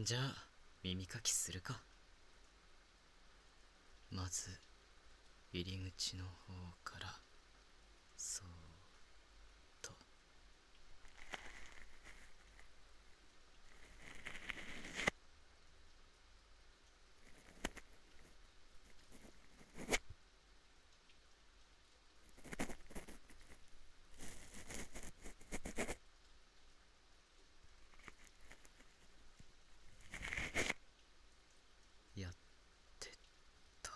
じゃあ耳かきするか。まず入り口の方からそーっと。やってっと。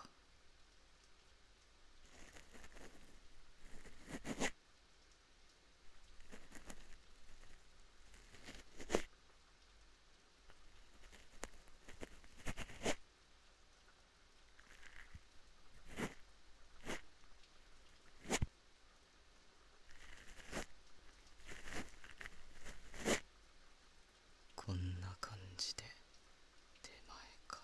こんな感じで手前から。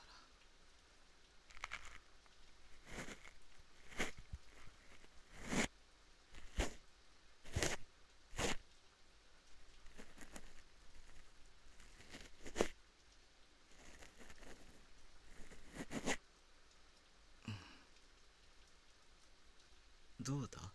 どうだ？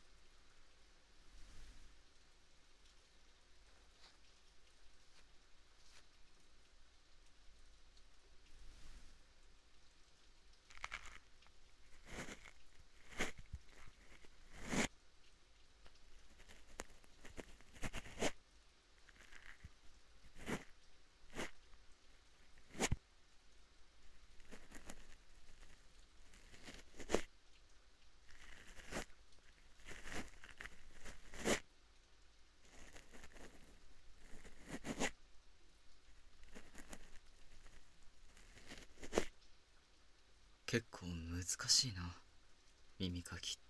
結構難しいな、耳かきって。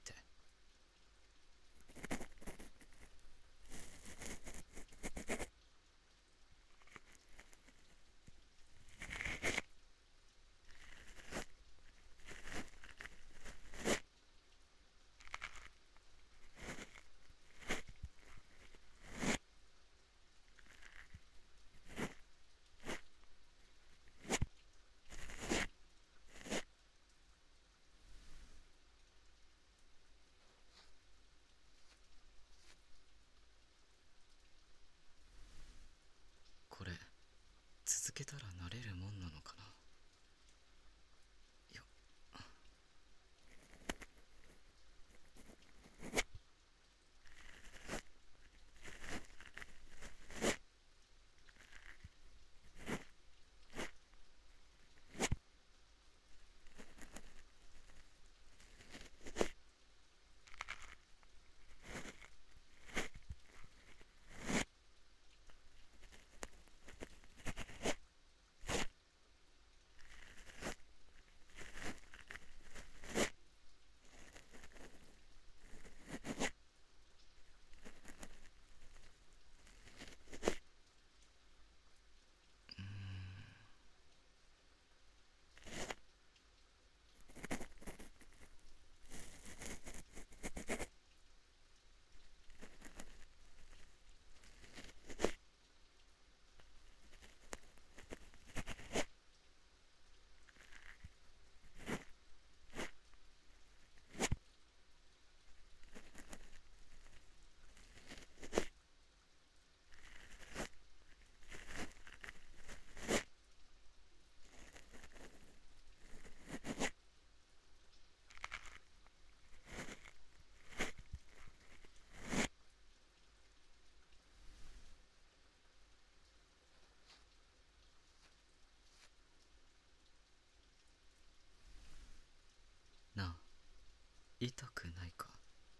これ続けたら慣れるもんなのかな。よっ。なあ、痛くないか？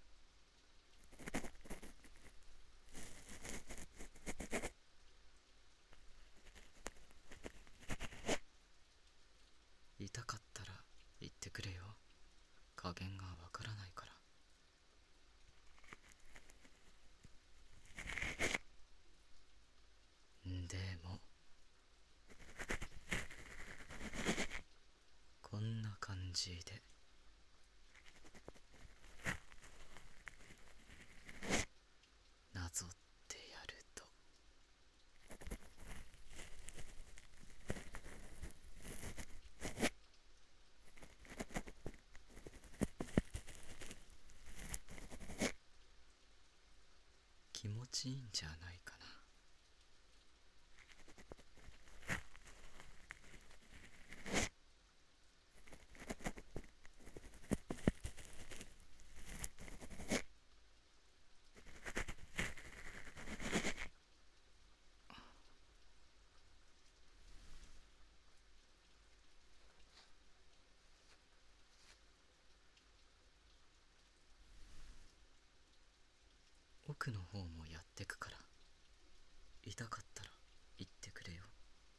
痛かったら言ってくれよ。加減がわからないから。でもこんな感じでなぞってやると。 ちいいんじゃないかな。奥の方もやってくから、痛かったら言ってくれよ。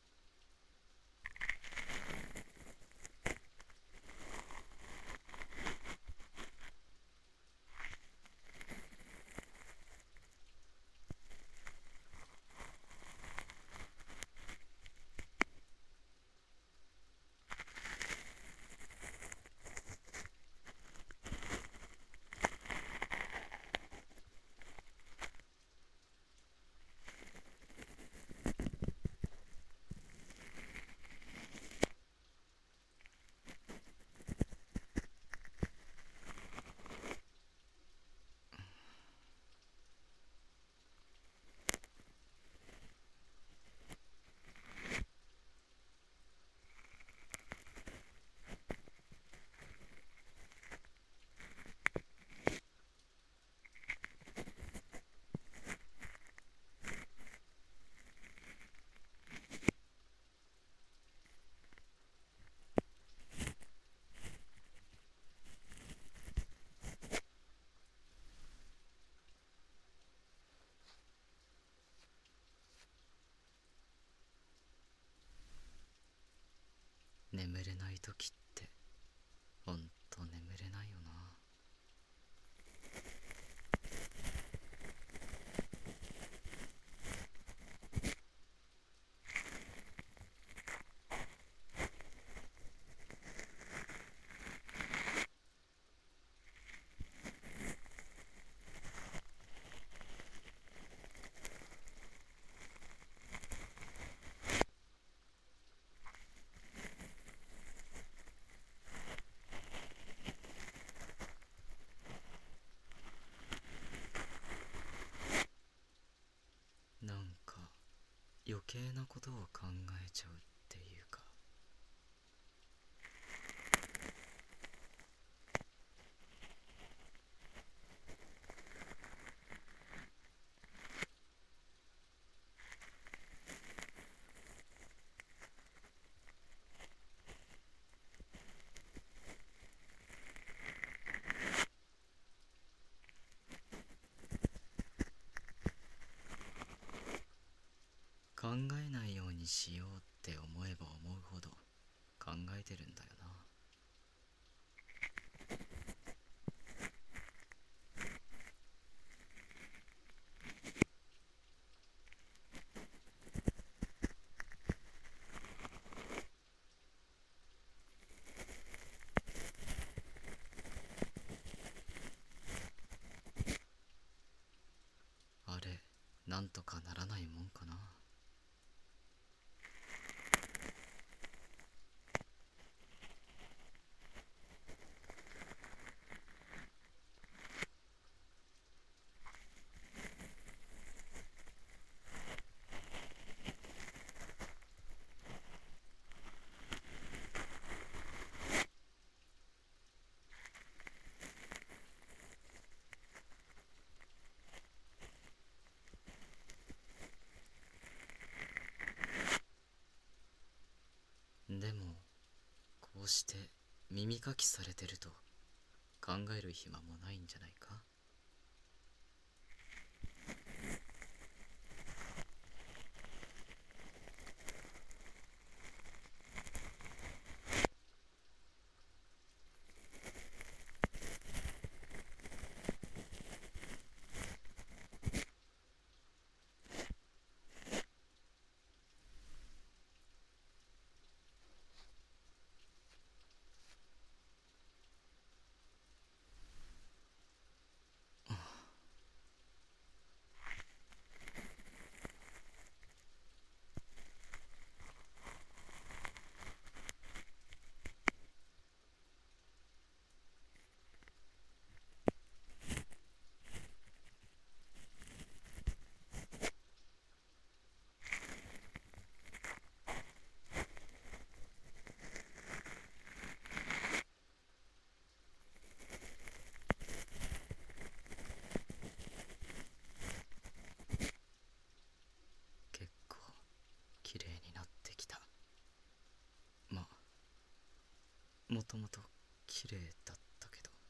眠れない時ってほんと眠れないよな。なんか余計なことを考えちゃうっていうか。考えないようにしようって思えば思うほど考えてるんだよな。あれ、なんとかならないもんかな。でもこうして耳かきされてると考える暇もないんじゃないか。 綺麗だったけど。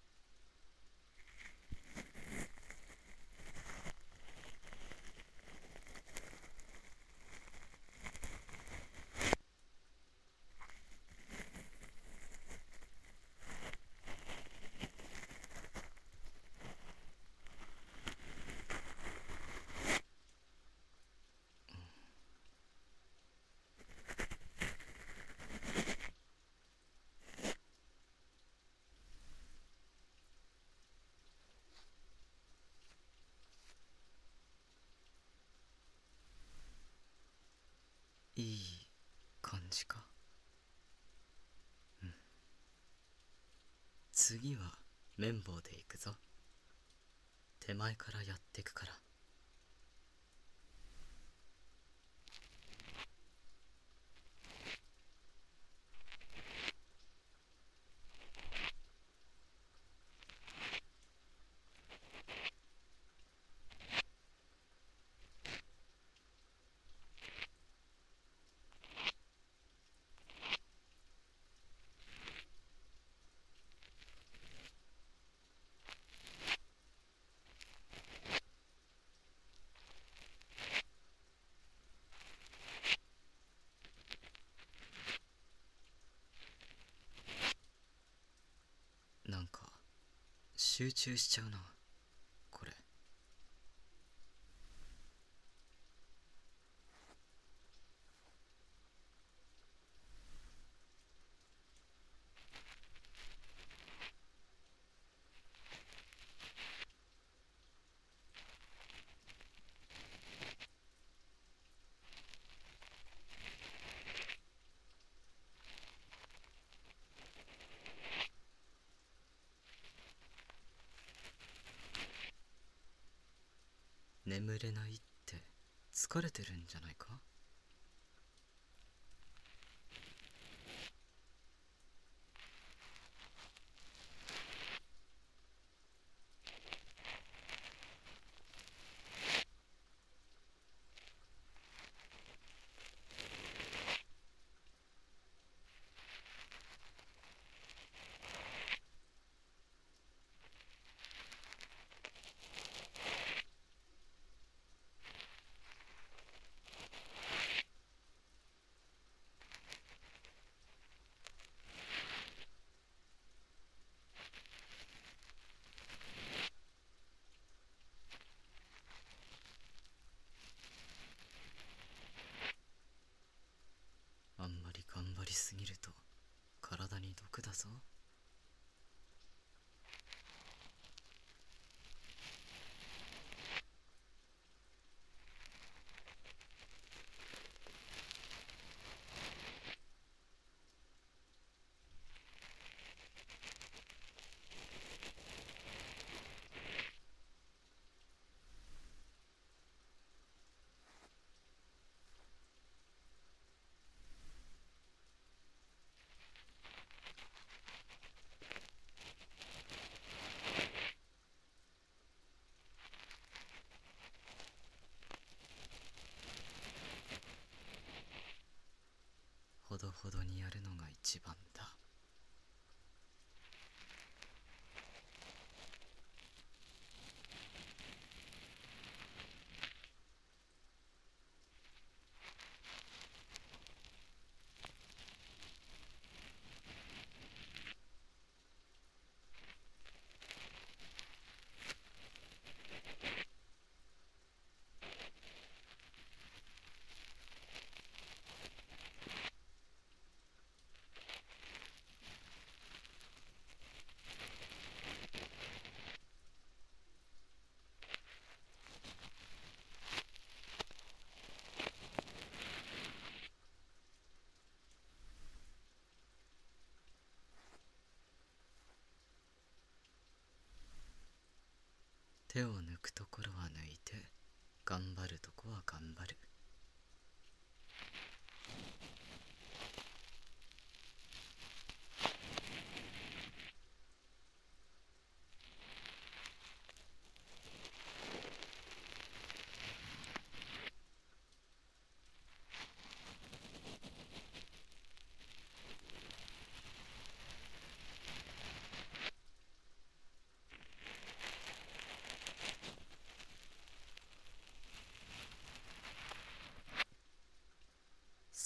いい感じか。うん。次は綿棒で行くぞ。手前からやってくから。なんか集中しちゃうな、これ。眠れないって疲れてるんじゃないか？あんまり頑張りすぎると体に毒だぞ。ほどほどにやるのが一番だ。手を抜くところは抜いて、頑張るとこは頑張る。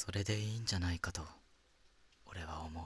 それでいいんじゃないかと俺は思う。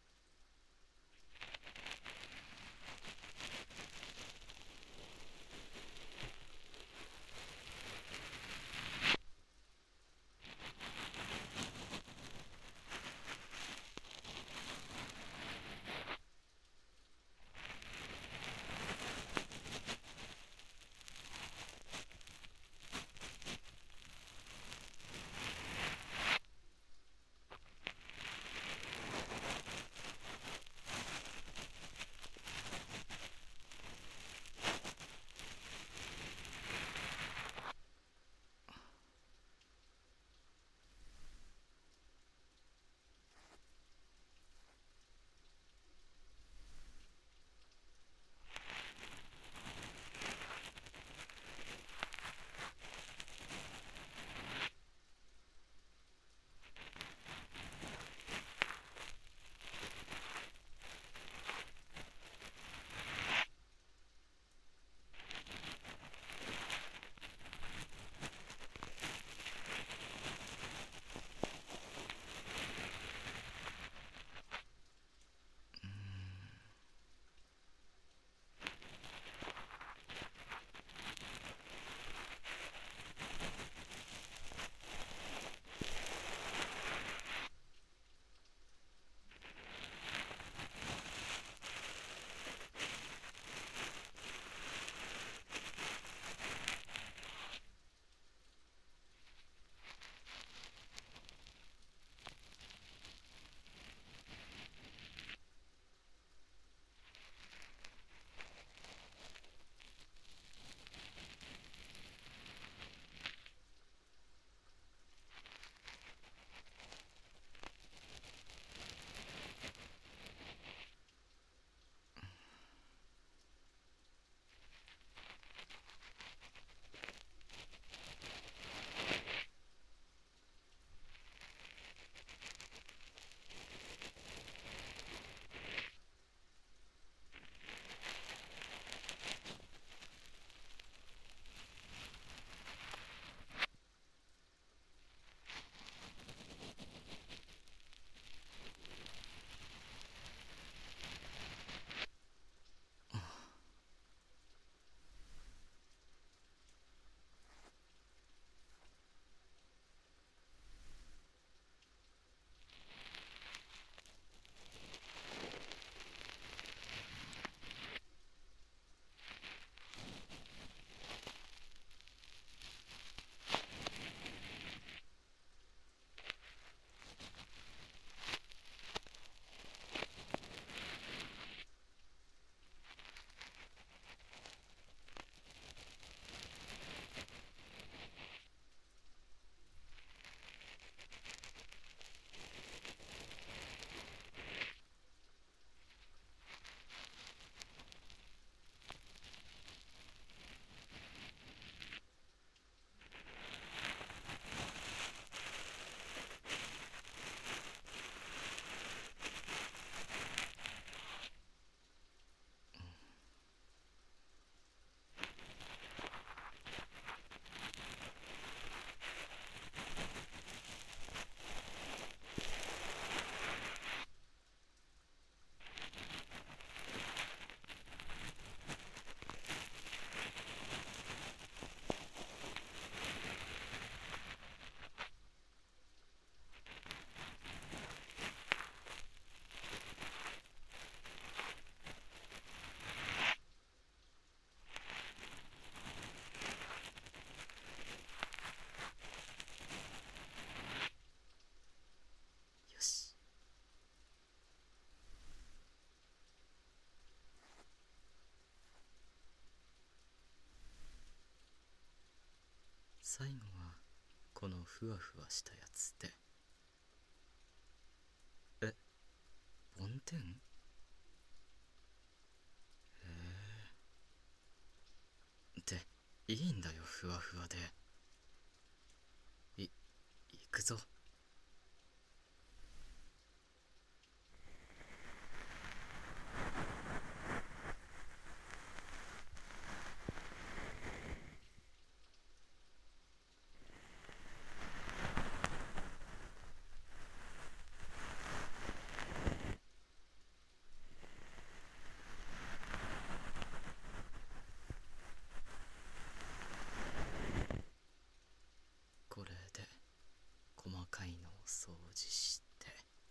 よし。最後はこのふわふわしたやつで。え、梵天？へえ。っていいんだよ、ふわふわで。行くぞ。 界のお掃除して。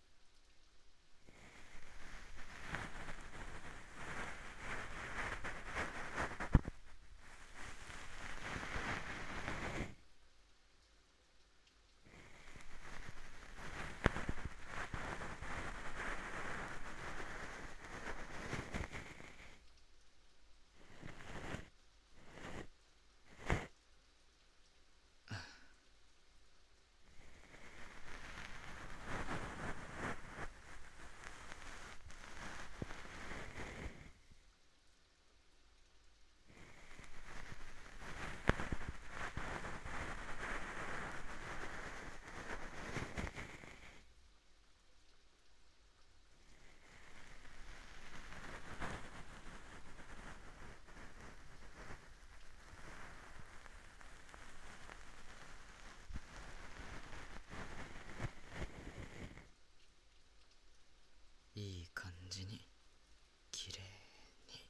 いい感じにきれいに。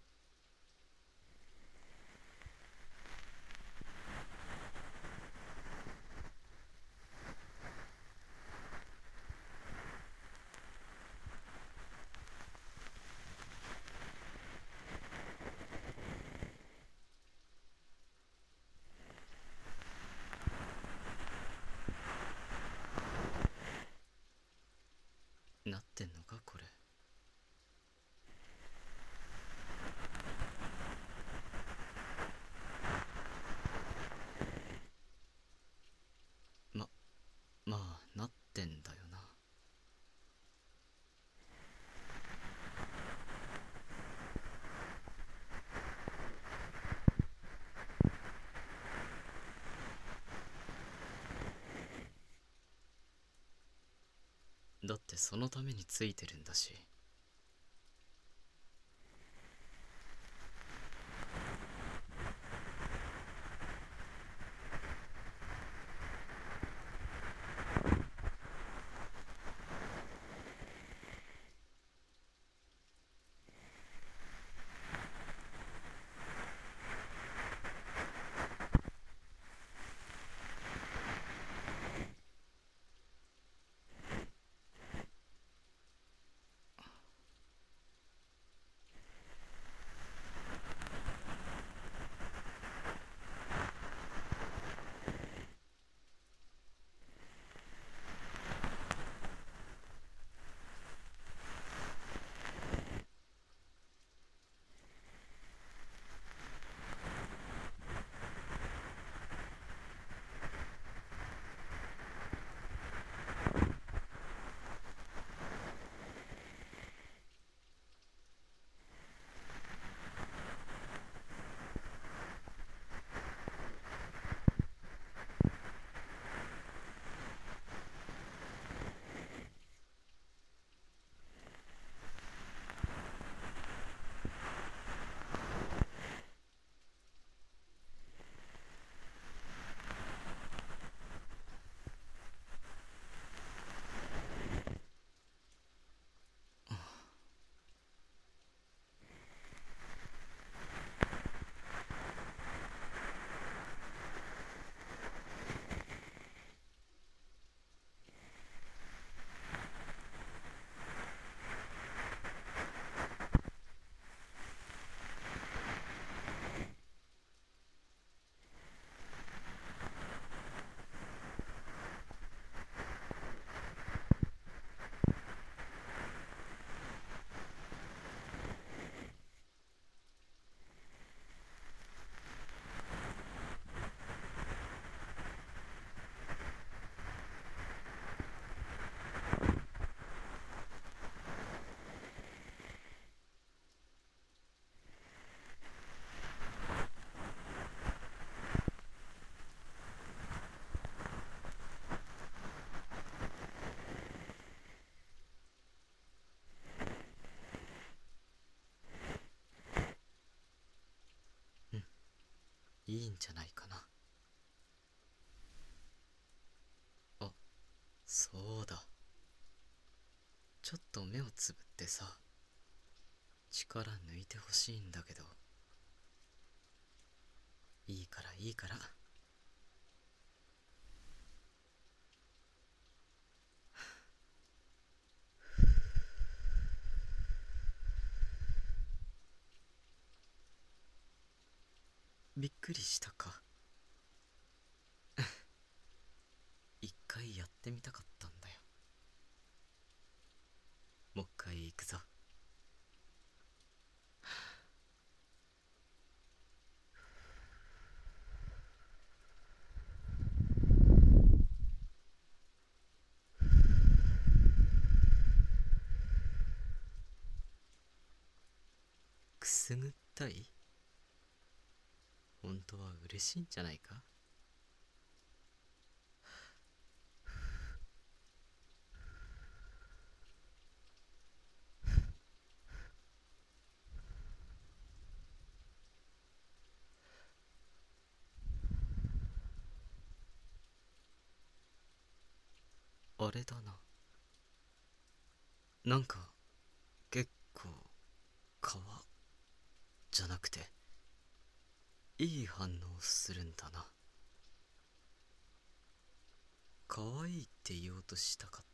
なってんのかこれ。まあなってんだよな。だってそのためについてるんだし。いいんじゃないかな。あ、そうだ。ちょっと目をつぶってさ、力抜いてほしいんだけど。いいからいいから。 びっくりしたか。一回やってみたかったんだよ。もう一回行くぞ。くすぐったい？本当は嬉しいんじゃないか？あれだな。なんか結構皮じゃなくていい反応するんだな。可愛いって言おうとしたかって？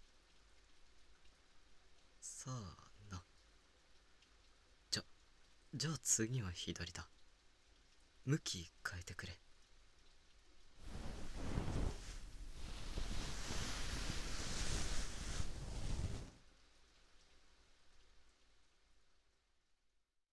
さあな。じゃあ次は左だ。向き変えてくれ。